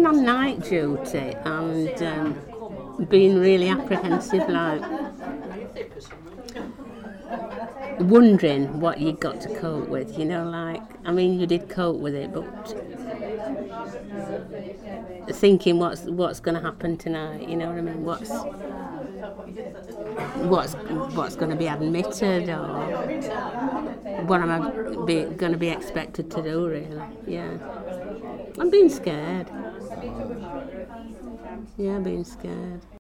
being on night duty and being really apprehensive, like wondering what you got to cope with, like, I mean, you did cope with it, but thinking what's going to happen tonight, you know what I mean, what's going to be admitted, or what am I going to be expected to do, really. Yeah, I'm being scared. Yeah, being scared.